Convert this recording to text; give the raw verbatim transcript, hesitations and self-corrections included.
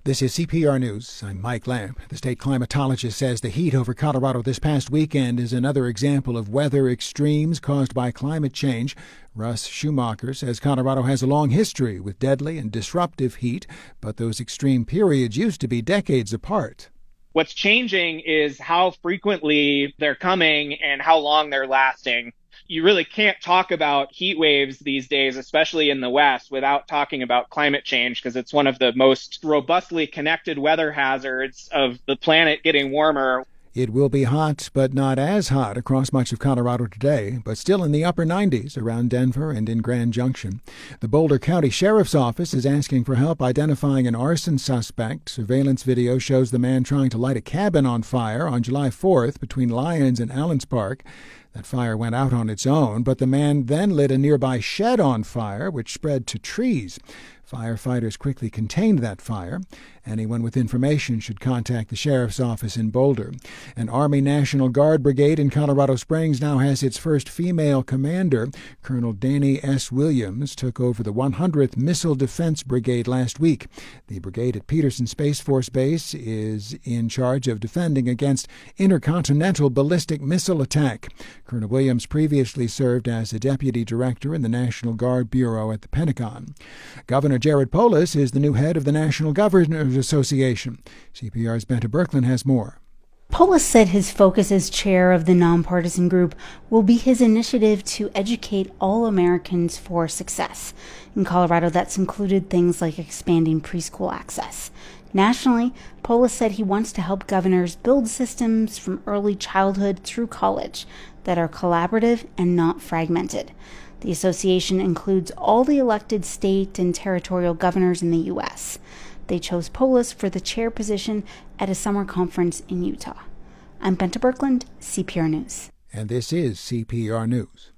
This is C P R News. I'm Mike Lamb. The state climatologist says the heat over Colorado this past weekend is another example of weather extremes caused by climate change. Russ Schumacher says Colorado has a long history with deadly and disruptive heat, but those extreme periods used to be decades apart. What's changing is how frequently they're coming and how long they're lasting. You really can't talk about heat waves these days, especially in the West, without talking about climate change, because it's one of the most robustly connected weather hazards of the planet getting warmer. It will be hot, but not as hot across much of Colorado today, but still in the upper nineties around Denver and in Grand Junction. The Boulder County Sheriff's Office is asking for help identifying an arson suspect. Surveillance video shows the man trying to light a cabin on fire on July fourth between Lyons and Allens Park. That fire went out on its own, but the man then lit a nearby shed on fire, which spread to trees. Firefighters quickly contained that fire. Anyone with information should contact the Sheriff's Office in Boulder. An Army National Guard brigade in Colorado Springs now has its first female commander. Colonel Danny S. Williams took over the one hundredth Missile Defense Brigade last week. The brigade at Peterson Space Force Base is in charge of defending against intercontinental ballistic missile attack. Colonel Williams previously served as a deputy director in the National Guard Bureau at the Pentagon. Governor Jared Polis is the new head of the National Governors Association. C P R's Benta Berkland has more. Polis said his focus as chair of the nonpartisan group will be his initiative to educate all Americans for success. In Colorado, that's included things like expanding preschool access. Nationally, Polis said he wants to help governors build systems from early childhood through college that are collaborative and not fragmented. The association includes all the elected state and territorial governors in the U S They chose Polis for the chair position at a summer conference in Utah. I'm Benta Berkland, C P R News. And this is C P R News.